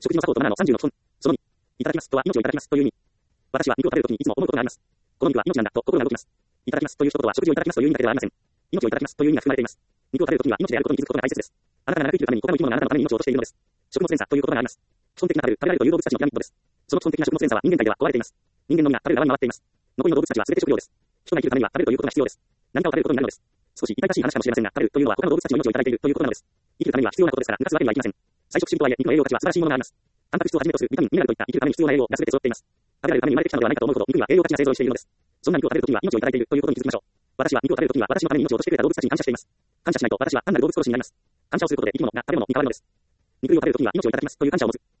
食事の作法とマナーの30の基本。その2。いただきますとは命をいただきますという意味。私は肉を食べるときにいつも思うことがあります。この肉は命なんだと心が動きます。いただきますという一言は食事をいただきますという意味だけではありません。命をいただきますという意味が含まれています。肉を食べるときには命であることに気づくことが大切です。あなたが長く生きるために他の生き物があなたのために命を落としているのです。食物連鎖ということがあります。基本的な食べられるという動物たちのピラミッドです。その基本的な食物連鎖は人間界では壊れています。人間のみが食べる側に回っています。残りの動物たちは全て食料です。人が生きるためには食べるということが必要です。何かを食べることになるのです。少し痛々しい話かもしれませんが、食べるというのは他の動物たちの命をいただいているということなのです。生きるためには必要なことですから、抜かすわけにはいきません。菜食主義とはいえ、肉の栄養価値は素晴らしいものがあります。タンパク質をはじめとするビタミン、ミネラルといった生きるために必要な栄養が全て揃っています。食べられるために生まれてきたのではないかと思うほど肉には栄養価値が勢揃いしているのです。そんな肉を食べるときには命をいただいているということに気づきましょう。私は肉を食べるときには私のために命を落としてくれた動物たちに感謝しています。感謝しないと私は単なる動物殺しになります。感謝をすることで生き物が食べ物に変わるのです。肉を食べるときには命をいただきますという感謝を持つ。